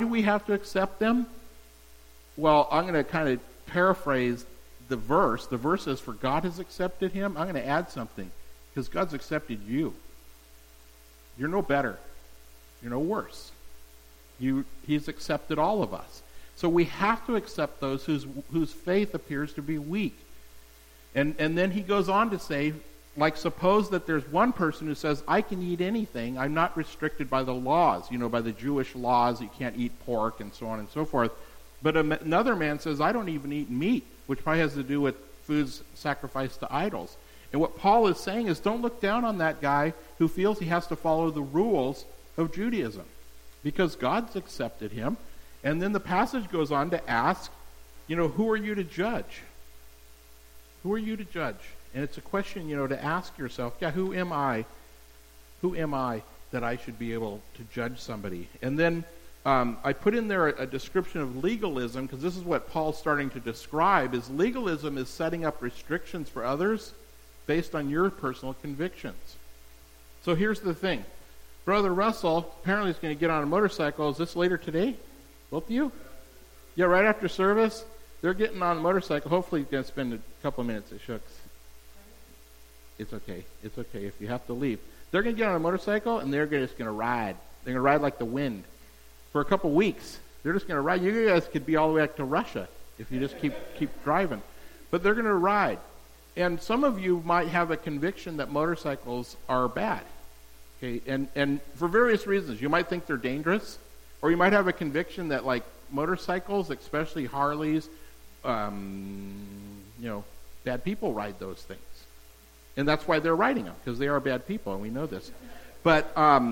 do we have to accept them? Well, I'm going to kind of paraphrase the verse. The verse says, for God has accepted him. I'm going to add something, because God's accepted you. You're no better. You're no worse. He's accepted all of us. So we have to accept those whose faith appears to be weak. And then he goes on to say, like, suppose that there's one person who says, I can eat anything. I'm not restricted by the laws, by the Jewish laws. You can't eat pork and so on and so forth. But another man says, I don't even eat meat, which probably has to do with foods sacrificed to idols. And what Paul is saying is, don't look down on that guy who feels he has to follow the rules of Judaism, because God's accepted him. And then the passage goes on to ask, who are you to judge? Who are you to judge? And it's a question, to ask yourself, who am I? Who am I that I should be able to judge somebody? And then I put in there a description of legalism, because this is what Paul's starting to describe, is legalism is setting up restrictions for others based on your personal convictions. So here's the thing. Brother Russell apparently is going to get on a motorcycle. Is this later today? Both of you? Yeah, right after service. They're getting on a motorcycle. Hopefully he's going to spend a couple of minutes at Shooks. It's okay. It's okay if you have to leave. They're going to get on a motorcycle, and they're just going to ride. They're going to ride like the wind for a couple weeks. They're just going to ride. You guys could be all the way back to Russia if you just keep driving. But they're going to ride. And some of you might have a conviction that motorcycles are bad. Okay, and for various reasons. You might think they're dangerous, or you might have a conviction that, like, motorcycles, especially Harleys, bad people ride those things. And that's why they're riding them, because they are bad people, and we know this. But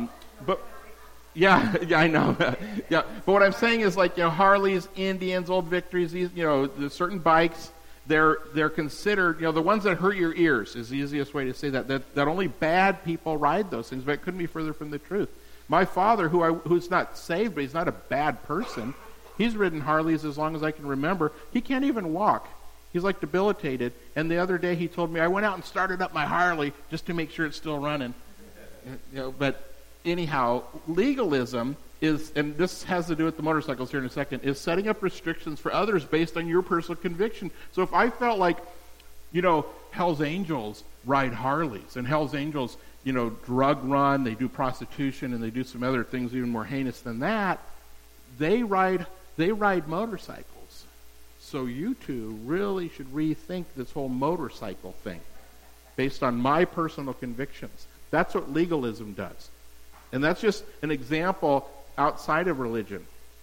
yeah, I know. Yeah, but what I'm saying is, like, Harleys, Indians, Old Victories, these, there's certain bikes, they're considered, the ones that hurt your ears is the easiest way to say that only bad people ride those things, but it couldn't be further from the truth. My father, who's not saved, but he's not a bad person, he's ridden Harleys as long as I can remember. He can't even walk. He's like debilitated. And the other day he told me, I went out and started up my Harley just to make sure it's still running. But anyhow, legalism is, and this has to do with the motorcycles here in a second, is setting up restrictions for others based on your personal conviction. So if I felt like, Hell's Angels ride Harleys, and Hell's Angels, drug run, they do prostitution, and they do some other things even more heinous than that, they ride motorcycles. So you two really should rethink this whole motorcycle thing based on my personal convictions. That's what legalism does. And that's just an example outside of religion.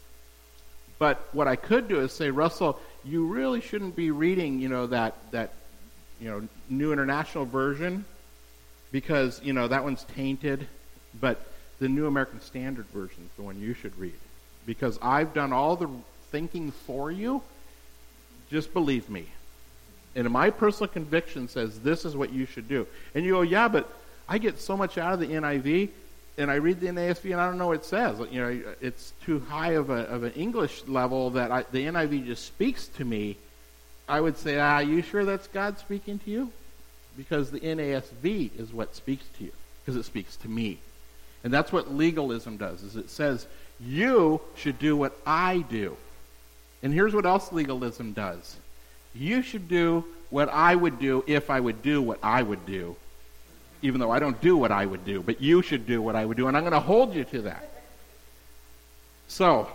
But what I could do is say, Russell, you really shouldn't be reading, that New International Version, because, that one's tainted. But the New American Standard Version is the one you should read, because I've done all the thinking for you. Just believe me. And my personal conviction says this is what you should do. And you go, yeah, but I get so much out of the NIV, and I read the NASB, and I don't know what it says. It's too high of an English level that the NIV just speaks to me. I would say, are you sure that's God speaking to you? Because the NASB is what speaks to you, because it speaks to me. And that's what legalism does, is it says, you should do what I do. And here's what else legalism does. You should do what I would do if I would do what I would do, even though I don't do what I would do, but you should do what I would do, and I'm going to hold you to that. So,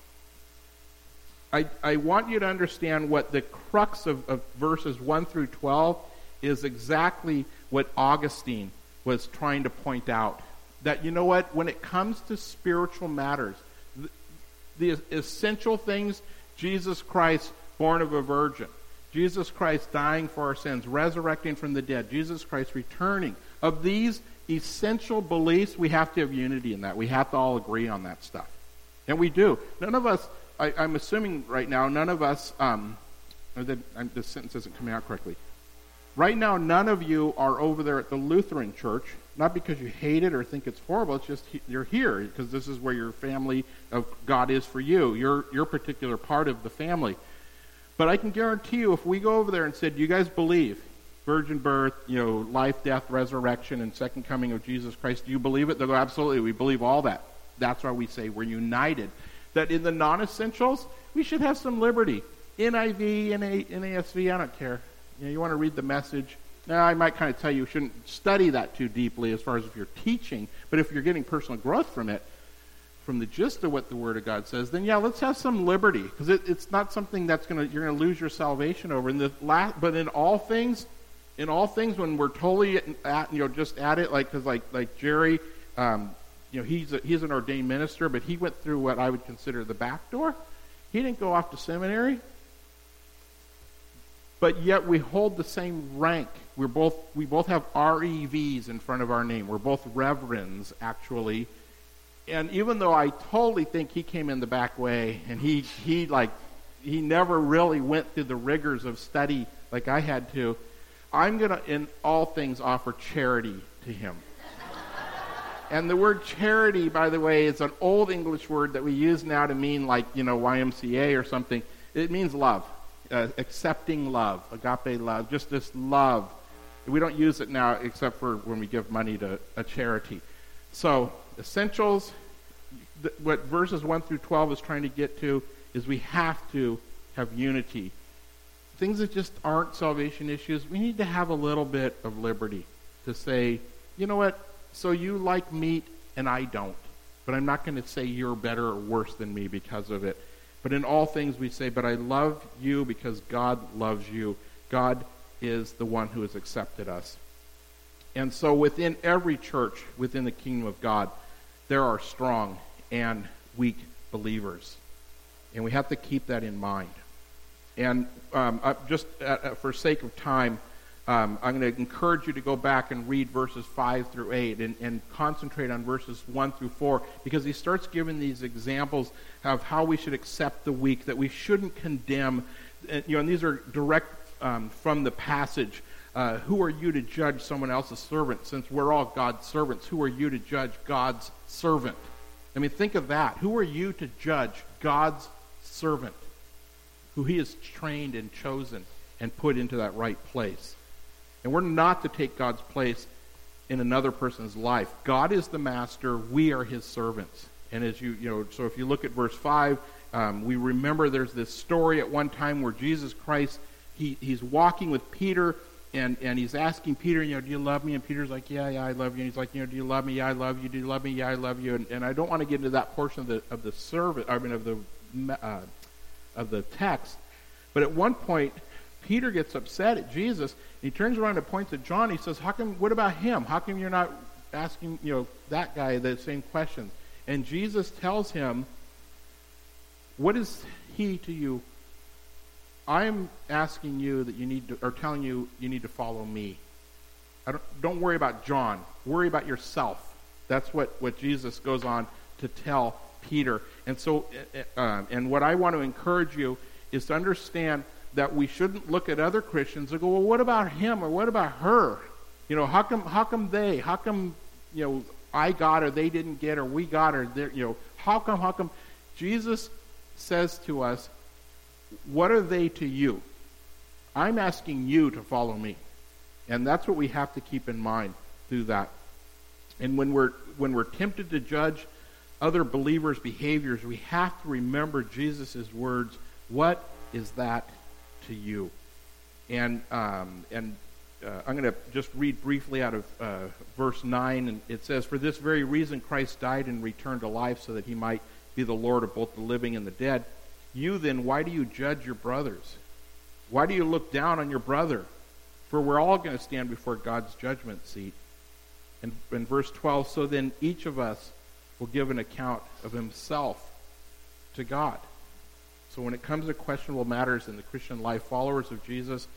I want you to understand what the crux of verses 1 through 12 is exactly what Augustine was trying to point out. That, when it comes to spiritual matters, the essential things, Jesus Christ born of a virgin, Jesus Christ dying for our sins, resurrecting from the dead, Jesus Christ returning, of these essential beliefs, we have to have unity in that. We have to all agree on that stuff. And we do. None of us, I'm assuming right now, none of us, this sentence isn't coming out correctly. Right now, none of you are over there at the Lutheran Church, not because you hate it or think it's horrible, it's just you're here because this is where your family of God is for you, your particular part of the family. But I can guarantee you, if we go over there and said, you guys believe virgin birth, life, death, resurrection, and second coming of Jesus Christ, do you believe it? They'll go, absolutely, we believe all that. That's why we say we're united. that in the non-essentials, we should have some liberty. NIV, NASV, I don't care. You want to read the Message. Now, I might kind of tell you shouldn't study that too deeply as far as if you're teaching, but if you're getting personal growth from it, from the gist of what the Word of God says, then yeah, let's have some liberty, because it's not something that's you're going to lose your salvation over. But in all things, when we're totally just at it, like Jerry, he's an ordained minister, but he went through what I would consider the back door. He didn't go off to seminary, but yet we hold the same rank. We both have REVs in front of our name. We're both reverends, actually. And even though I totally think he came in the back way, and he never really went through the rigors of study like I had to, I'm going to, in all things, offer charity to him. And the word charity, by the way, is an old English word that we use now to mean YMCA or something. It means love, accepting love, agape love, just this love. We don't use it now except for when we give money to a charity. So, essentials, what verses 1 through 12 is trying to get to is we have to have unity. Things that just aren't salvation issues, we need to have a little bit of liberty to say, you know what, so you like meat and I don't, but I'm not going to say you're better or worse than me because of it. But in all things we say, but I love you because God loves you. God is the one who has accepted us. And so within every church, within the kingdom of God, there are strong and weak believers. And we have to keep that in mind. And for sake of time, I'm going to encourage you to go back and read verses 5 through 8 and concentrate on verses 1 through 4, because he starts giving these examples of how we should accept the weak, that we shouldn't condemn. And these are direct from the passage. Who are you to judge someone else's servant? Since we're all God's servants, who are you to judge God's servant? I mean, think of that. Who are you to judge God's servant, who he has trained and chosen and put into that right place? And we're not to take God's place in another person's life. God is the master. We are his servants. And as so if you look at verse 5, we remember there's this story at one time where Jesus Christ, he's walking with Peter, and he's asking Peter, do you love me? And Peter's like, yeah, I love you. And he's like, do you love me? Yeah, I love you. Do you love me? Yeah, I love you. And I don't want to get into that portion of the text. But at one point, Peter gets upset at Jesus, and he turns around and points at John. He says, what about him? How come you're not asking, that guy the same questions? And Jesus tells him, what is he to you? I'm asking you that telling you need to follow me. Don't worry about John. Worry about yourself. That's what Jesus goes on to tell Peter. And so, and what I want to encourage you is to understand that we shouldn't look at other Christians and go, well, what about him or what about her? How come they? How come I got or they didn't get or we got or how come? Jesus says to us, what are they to you? I'm asking you to follow me. And that's what we have to keep in mind through that. And when we're tempted to judge other believers' behaviors, we have to remember Jesus' words, what is that to you? And I'm going to just read briefly out of verse 9, and it says, for this very reason Christ died and returned to life, so that he might be the Lord of both the living and the dead. You then, why do you judge your brothers? Why do you look down on your brother? For we're all going to stand before God's judgment seat. And in verse 12, so then each of us will give an account of himself to God. So when it comes to questionable matters in the Christian life, followers of Jesus,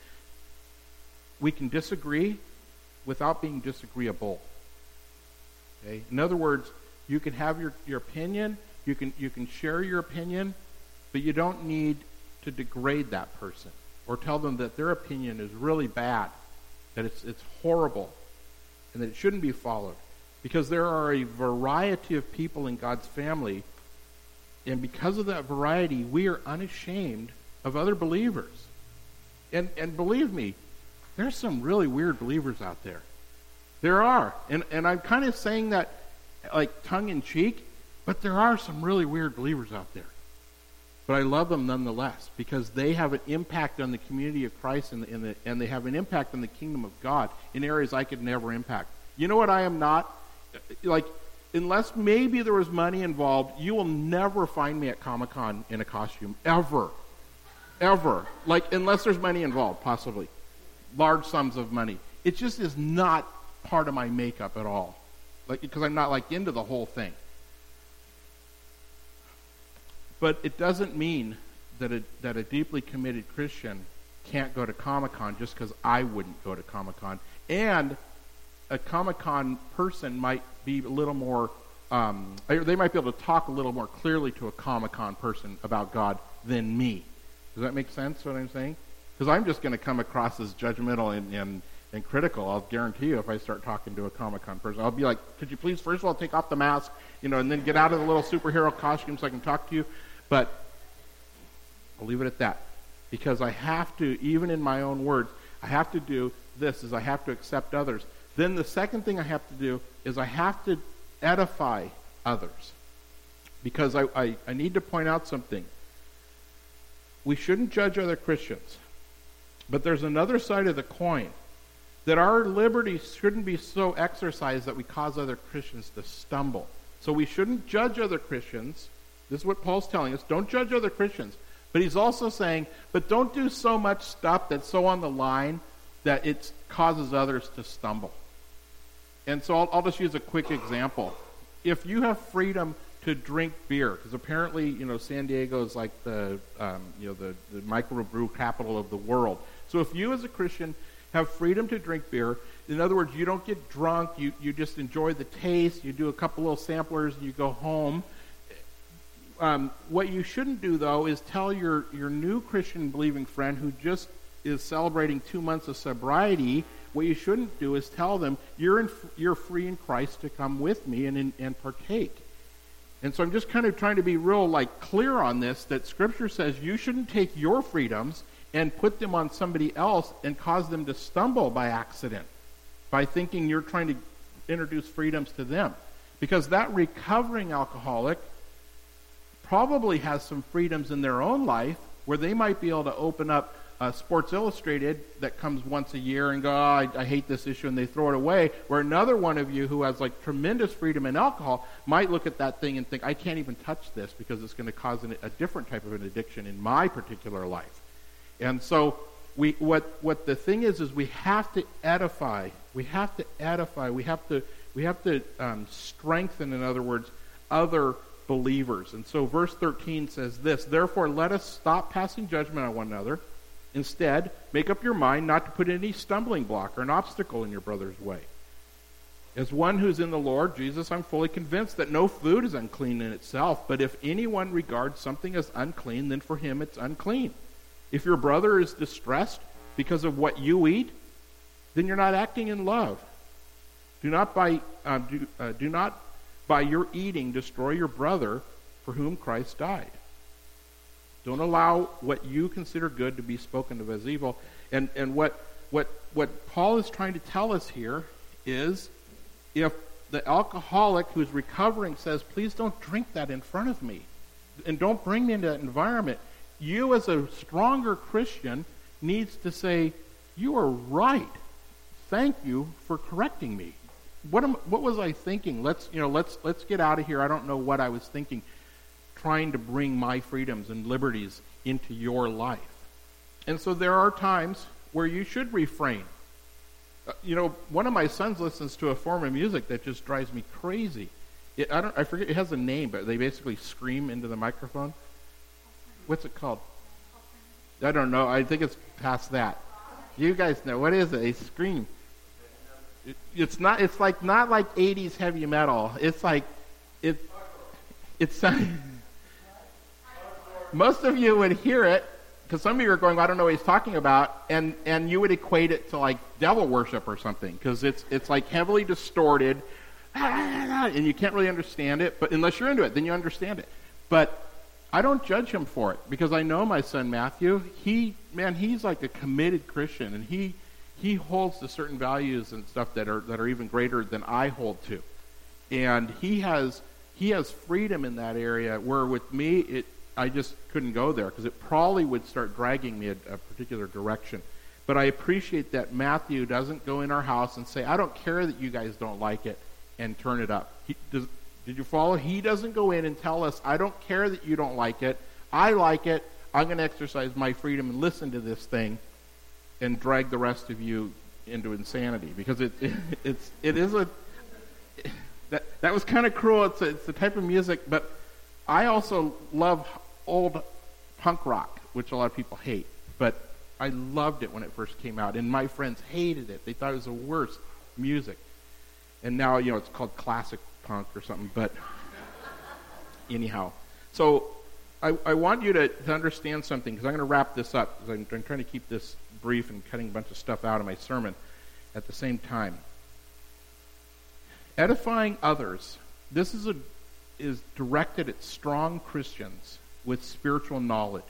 we can disagree without being disagreeable. Okay? In other words, you can have your opinion, you can share your opinion, but you don't need to degrade that person or tell them that their opinion is really bad, that it's horrible, and that it shouldn't be followed. Because there are a variety of people in God's family, and because of that variety, we are unashamed of other believers. And believe me, there's some really weird believers out there. There are. And I'm kind of saying that like tongue in cheek, But there are some really weird believers out there. But I love them nonetheless because they have an impact on the community of Christ and they have an impact on the kingdom of God in areas I could never impact. You know what I am not? Like, unless maybe there was money involved, you will never find me at Comic-Con in a costume. Ever. Ever. Like, unless there's money involved, possibly. Large sums of money. It just is not part of my makeup at all. Like, because I'm not, like, into the whole thing. But it doesn't mean that a deeply committed Christian can't go to Comic-Con just because I wouldn't go to Comic-Con. And a Comic-Con person might be a little more, they might be able to talk a little more clearly to a Comic-Con person about God than me. Does that make sense, what I'm saying? Because I'm just going to come across as judgmental and critical, I'll guarantee you, if I start talking to a Comic-Con person. I'll be like, could you please, first of all, take off the mask, and then get out of the little superhero costume so I can talk to you. But I'll leave it at that. Because I have to, even in my own words, I have to do this, is I have to accept others. Then the second thing I have to do is I have to edify others. Because I need to point out something. We shouldn't judge other Christians. But there's another side of the coin. That our liberty shouldn't be so exercised that we cause other Christians to stumble. So we shouldn't judge other Christians. This is what Paul's telling us. Don't judge other Christians. But he's also saying, but don't do so much stuff that's so on the line that it causes others to stumble. And so I'll just use a quick example. If you have freedom to drink beer, because apparently, San Diego is like the microbrew capital of the world. So if you as a Christian have freedom to drink beer, in other words, you don't get drunk, you just enjoy the taste, you do a couple little samplers, and you go home. What you shouldn't do, though, is tell your new Christian believing friend who just is celebrating 2 months of sobriety, what you shouldn't do is tell them, you're free in Christ to come with me and partake. And so I'm just kind of trying to be real clear on this, that Scripture says you shouldn't take your freedoms and put them on somebody else and cause them to stumble by accident, by thinking you're trying to introduce freedoms to them. Because that recovering alcoholic probably has some freedoms in their own life where they might be able to open up Sports Illustrated that comes once a year and go, I hate this issue, and they throw it away, where another one of you who has tremendous freedom in alcohol might look at that thing and think, I can't even touch this because it's going to cause a different type of an addiction in my particular life. And so what the thing is we have to edify. We have to edify. We have to strengthen, in other words, other believers. And so verse 13 says this, therefore let us stop passing judgment on one another. Instead, make up your mind not to put any stumbling block or an obstacle in your brother's way. As one who's in the Lord Jesus, I'm fully convinced that no food is unclean in itself, but if anyone regards something as unclean, then for him it's unclean. If your brother is distressed because of what you eat, then you're not acting in love. Do not by your eating destroy your brother for whom Christ died. Don't allow what you consider good to be spoken of as evil. And what Paul is trying to tell us here is, if the alcoholic who's recovering says, please don't drink that in front of me, and don't bring me into that environment, you as a stronger Christian needs to say, you are right. Thank you for correcting me. What was I thinking? Let's get out of here. I don't know what I was thinking, trying to bring my freedoms and liberties into your life. And so there are times where you should refrain. One of my sons listens to a form of music that just drives me crazy. I forget, it has a name, but they basically scream into the microphone. What's it called? I don't know. I think it's past that. You guys know. What is it? They scream. It's not like 80s heavy metal. It's most of you would hear it, because some of you are going, I don't know what he's talking about, and you would equate it to devil worship or something, because it's heavily distorted, and you can't really understand it, but unless you're into it, then you understand it. But I don't judge him for it, because I know my son Matthew. He's like a committed Christian, and he holds to certain values and stuff that are even greater than I hold to. And he has he has freedom in that area, where with me, I just couldn't go there because it probably would start dragging me a particular direction. But I appreciate that Matthew doesn't go in our house and say, I don't care that you guys don't like it, and turn it up. Did you follow? He doesn't go in and tell us, I don't care that you don't like it. I like it. I'm going to exercise my freedom and listen to this thing and drag the rest of you into insanity. Because it is a... That was kind of cruel. It's the type of music, but I also love old punk rock, which a lot of people hate. But I loved it when it first came out, and my friends hated it. They thought it was the worst music. And now, it's called classic punk or something, but anyhow. So I want you to understand something, because I'm going to wrap this up, because I'm trying to keep this brief and cutting a bunch of stuff out of my sermon at the same time. Edifying others, this is directed at strong Christians with spiritual knowledge.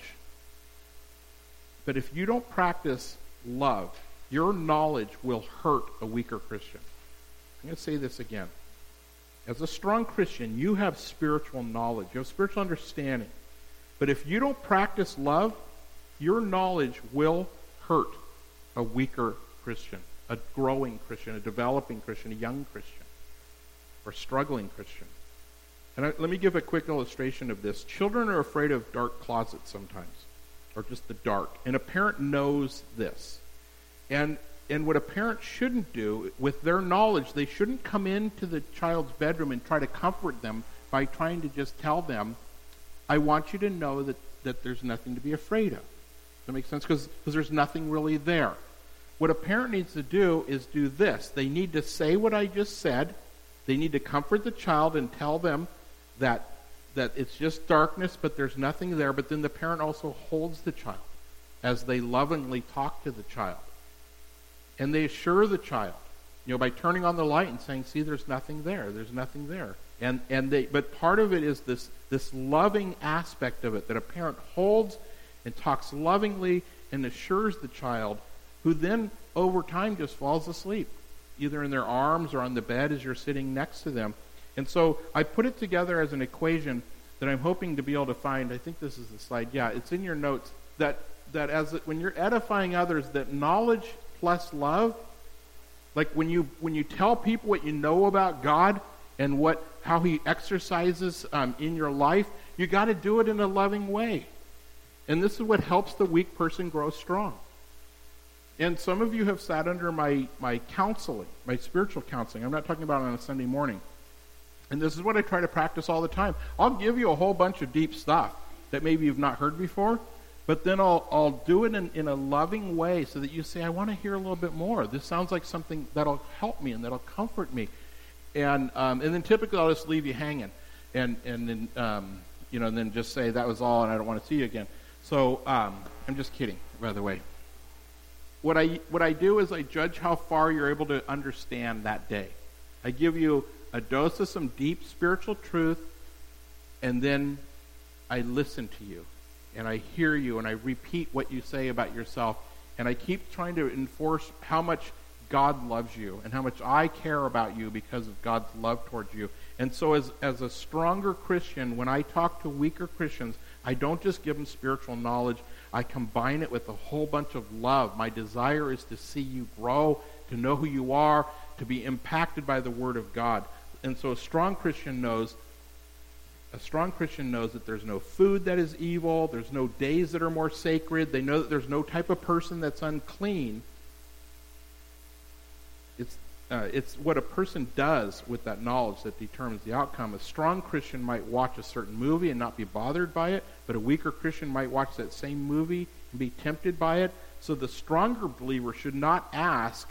But if you don't practice love, your knowledge will hurt a weaker Christian. I'm going to say this again. As a strong Christian, you have spiritual knowledge. You have spiritual understanding. But if you don't practice love, your knowledge will hurt a weaker Christian, a growing Christian, a developing Christian, a young Christian, or struggling Christian. And let me give a quick illustration of this. Children are afraid of dark closets sometimes, or just the dark. And a parent knows this. And what a parent shouldn't do, with their knowledge, they shouldn't come into the child's bedroom and try to comfort them by trying to just tell them, I want you to know that there's nothing to be afraid of. Does that make sense? Because there's nothing really there. What a parent needs to do is do this. They need to say what I just said. They need to comfort the child and tell them that it's just darkness, but there's nothing there. But then the parent also holds the child as they lovingly talk to the child. And they assure the child, by turning on the light and saying, see, there's nothing there. There's nothing there. But part of it is this loving aspect of it, that a parent holds and talks lovingly and assures the child, who then over time just falls asleep, either in their arms or on the bed as you're sitting next to them. And so I put it together as an equation that I'm hoping to be able to find. I think this is the slide. Yeah, it's in your notes. That when you're edifying others, that knowledge plus love, like when you tell people what you know about God and how He exercises in your life, you got to do it in a loving way. And this is what helps the weak person grow strong. And some of you have sat under my counseling, my spiritual counseling. I'm not talking about it on a Sunday morning. And this is what I try to practice all the time. I'll give you a whole bunch of deep stuff that maybe you've not heard before, but then I'll do it in a loving way so that you say, I want to hear a little bit more. This sounds like something that'll help me and that'll comfort me. And then typically I'll just leave you hanging, and then just say that was all and I don't want to see you again. So I'm just kidding, by the way. What I do is I judge how far you're able to understand that day. I give you a dose of some deep spiritual truth, and then I listen to you, and I hear you, and I repeat what you say about yourself, and I keep trying to enforce how much God loves you and how much I care about you because of God's love towards you. And so as a stronger Christian, when I talk to weaker Christians, I don't just give them spiritual knowledge. I combine it with a whole bunch of love. My desire is to see you grow, to know who you are, to be impacted by the Word of God. And so a strong Christian knows that there's no food that is evil, there's no days that are more sacred, they know that there's no type of person that's unclean. It's what a person does with that knowledge that determines the outcome. A strong Christian might watch a certain movie and not be bothered by it, but a weaker Christian might watch that same movie and be tempted by it. So the stronger believer should not ask,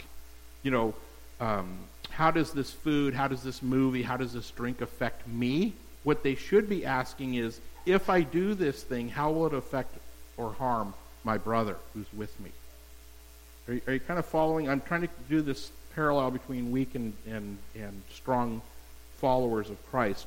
how does this food, how does this movie, how does this drink affect me? What they should be asking is, if I do this thing, how will it affect or harm my brother who's with me? Are you kind of following? I'm trying to do this parallel between weak and strong followers of Christ.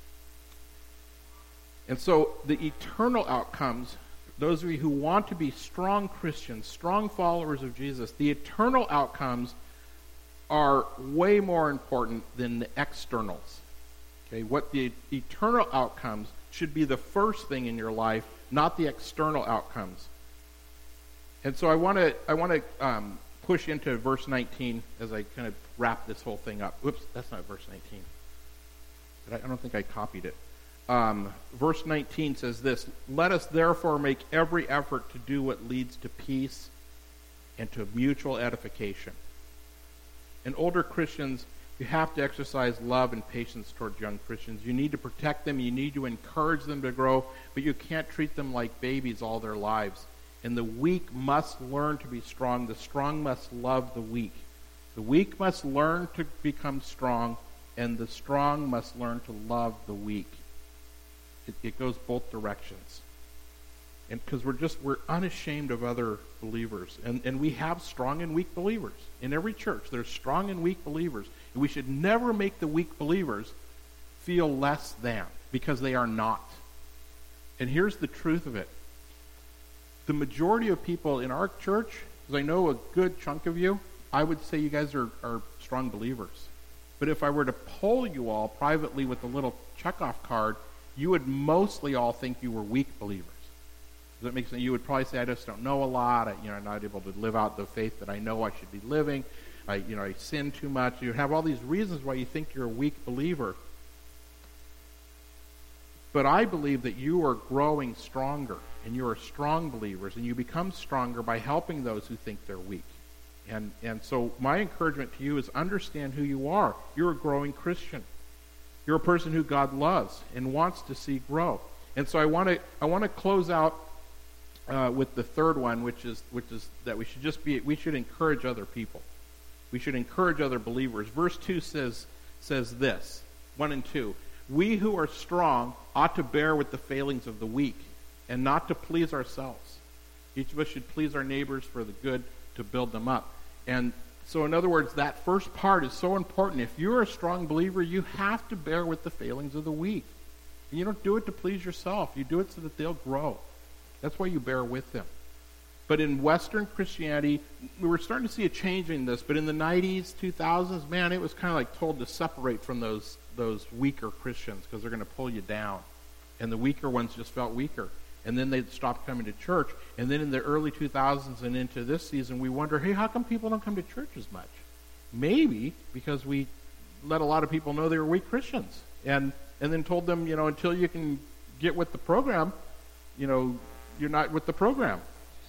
And so the eternal outcomes, those of you who want to be strong Christians, strong followers of Jesus, the eternal outcomes are way more important than the externals. Okay, what the eternal outcomes should be the first thing in your life, not the external outcomes. And so I want to push into verse 19 as I kind of wrap this whole thing up. Whoops, that's not verse 19. I don't think I copied it. Verse 19 says this: "Let us therefore make every effort to do what leads to peace and to mutual edification." And older Christians, you have to exercise love and patience towards young Christians. You need to protect them. You need to encourage them to grow, but you can't treat them like babies all their lives. And the weak must learn to be strong. The strong must love the weak. The weak must learn to become strong, and the strong must learn to love the weak. It goes both directions. And because we're unashamed of other believers. And we have strong and weak believers. In every church, there's strong and weak believers. And we should never make the weak believers feel less than, because they are not. And here's the truth of it. The majority of people in our church, because I know a good chunk of you, I would say you guys are strong believers. But if I were to poll you all privately with a little checkoff card, you would mostly all think you were weak believers. Does that make sense? You would probably say, I just don't know a lot. I'm not able to live out the faith that I know I should be living. I sin too much. You have all these reasons why you think you're a weak believer. But I believe that you are growing stronger, and you are strong believers, and you become stronger by helping those who think they're weak. And so my encouragement to you is understand who you are. You're a growing Christian. You're a person who God loves and wants to see grow. And so I want to close out with the third one, which is that we should encourage other people. We should encourage other believers. Verse 2 says this, 1 and 2. "We who are strong ought to bear with the failings of the weak, and not to please ourselves. Each of us should please our neighbors for the good, to build them up." And so in other words, that first part is so important. If you're a strong believer, you have to bear with the failings of the weak. And you don't do it to please yourself. You do it so that they'll grow. That's why you bear with them. But in Western Christianity, we were starting to see a change in this, but in the 90s, 2000s, man, it was kind of like told to separate from those weaker Christians because they're going to pull you down. And the weaker ones just felt weaker. And then they stopped coming to church. And then in the early 2000s and into this season, we wonder, hey, how come people don't come to church as much? Maybe because we let a lot of people know they were weak Christians. And then told them, until you can get with the program, you're not with the program.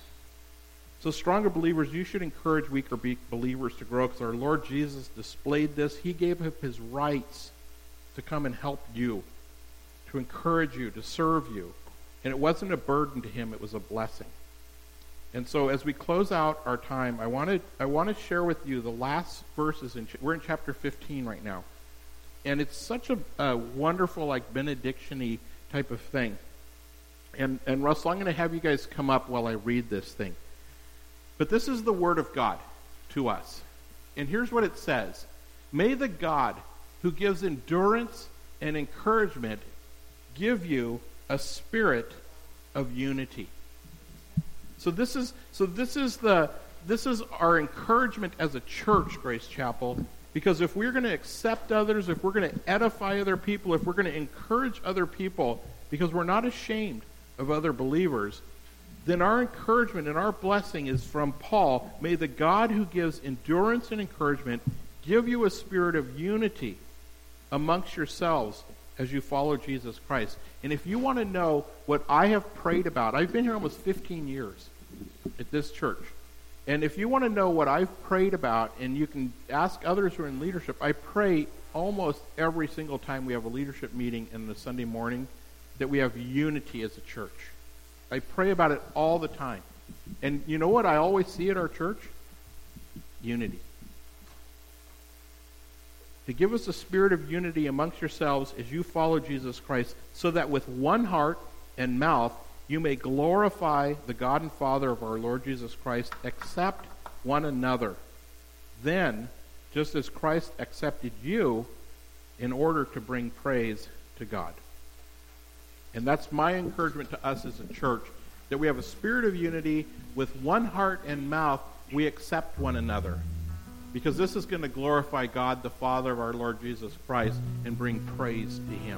So stronger believers, you should encourage weaker believers to grow, because our Lord Jesus displayed this. He gave up his rights to come and help you, to encourage you, to serve you. And it wasn't a burden to him, it was a blessing. And so as we close out our time, I want to share with you the last verses. We're in chapter 15 right now. And it's such a wonderful, like, benediction-y type of thing. And Russell, I'm going to have you guys come up while I read this thing. But this is the word of God to us. And here's what it says. "May the God who gives endurance and encouragement give you a spirit of unity." So this is our encouragement as a church, Grace Chapel, because if we're going to accept others, if we're going to edify other people, if we're going to encourage other people, because we're not ashamed of other believers, then our encouragement and our blessing is from Paul. "May the God who gives endurance and encouragement give you a spirit of unity amongst yourselves as you follow Jesus Christ." And if you want to know what I have prayed about, I've been here almost 15 years at this church. And if you want to know what I've prayed about, and you can ask others who are in leadership, I pray almost every single time we have a leadership meeting in the Sunday morning that we have unity as a church. I pray about it all the time. And you know what I always see at our church? Unity. To give us a spirit of unity amongst yourselves as you follow Jesus Christ, so that with one heart and mouth you may glorify the God and Father of our Lord Jesus Christ, accept one another. Then, just as Christ accepted you, in order to bring praise to God. And that's my encouragement to us as a church, that we have a spirit of unity. With one heart and mouth, we accept one another. Because this is going to glorify God, the Father of our Lord Jesus Christ, and bring praise to Him.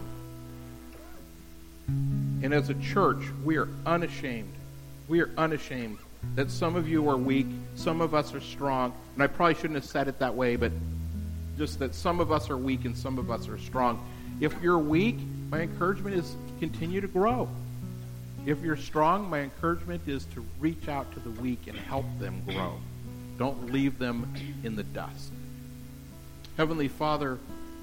And as a church, we are unashamed. We are unashamed that some of you are weak, some of us are strong. And I probably shouldn't have said it that way, but just that some of us are weak and some of us are strong. If you're weak, my encouragement is continue to grow. If you're strong, my encouragement is to reach out to the weak and help them grow. Don't leave them in the dust. Heavenly Father,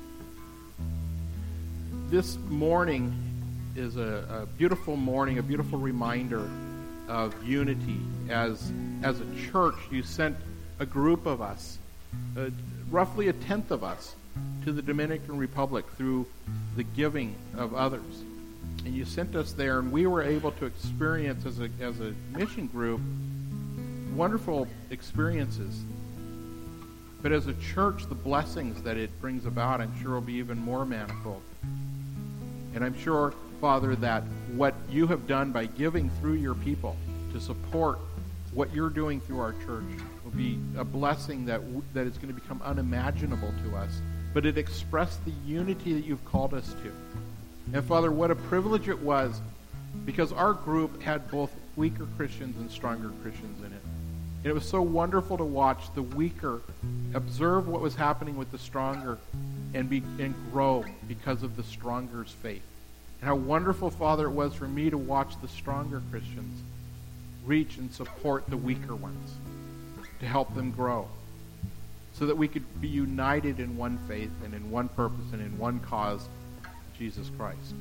this morning is a beautiful morning, a beautiful reminder of unity. As a church, you sent a group of us, roughly a tenth of us, to the Dominican Republic through the giving of others. And you sent us there, and we were able to experience as a mission group wonderful experiences. But as a church, the blessings that it brings about, I'm sure, will be even more manifold. And I'm sure, Father, that what you have done by giving through your people to support what you're doing through our church will be a blessing that is going to become unimaginable to us. But it expressed the unity that you've called us to. And Father, what a privilege it was, because our group had both weaker Christians and stronger Christians in it. And it was so wonderful to watch the weaker observe what was happening with the stronger and grow because of the stronger's faith. And how wonderful, Father, it was for me to watch the stronger Christians reach and support the weaker ones to help them grow, so that we could be united in one faith and in one purpose and in one cause, Jesus Christ.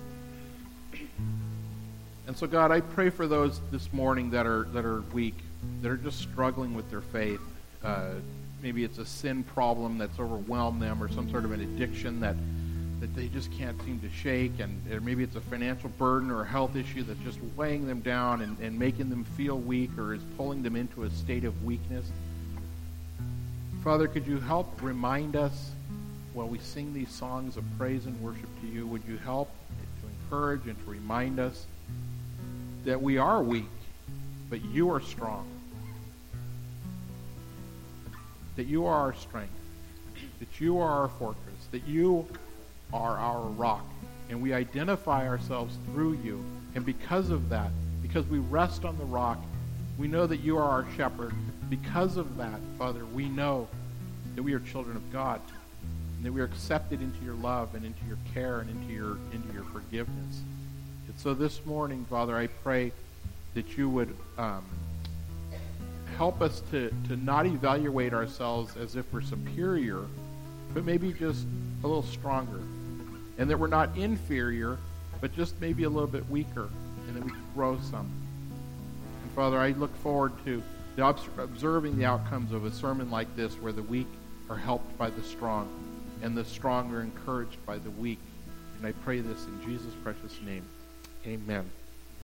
And so, God, I pray for those this morning that are weak, that are just struggling with their faith. Maybe it's a sin problem that's overwhelmed them, or some sort of an addiction that they just can't seem to shake, or maybe it's a financial burden or a health issue that's just weighing them down and making them feel weak, or is pulling them into a state of weakness. Father, could you help remind us while we sing these songs of praise and worship to you? Would you help to encourage and to remind us that we are weak, but you are strong, that you are our strength, that you are our fortress, that you are our rock, and we identify ourselves through you. And because of that, because we rest on the rock, we know that you are our shepherd. Because of that, Father, we know that we are children of God, and that we are accepted into your love and into your care and into your forgiveness. And so this morning, Father, I pray that you would help us to not evaluate ourselves as if we're superior, but maybe just a little stronger. And that we're not inferior, but just maybe a little bit weaker, and that we can grow some. And Father, I look forward to observing the outcomes of a sermon like this, where the weak are helped by the strong, and the strong are encouraged by the weak. And I pray this in Jesus' precious name. Amen.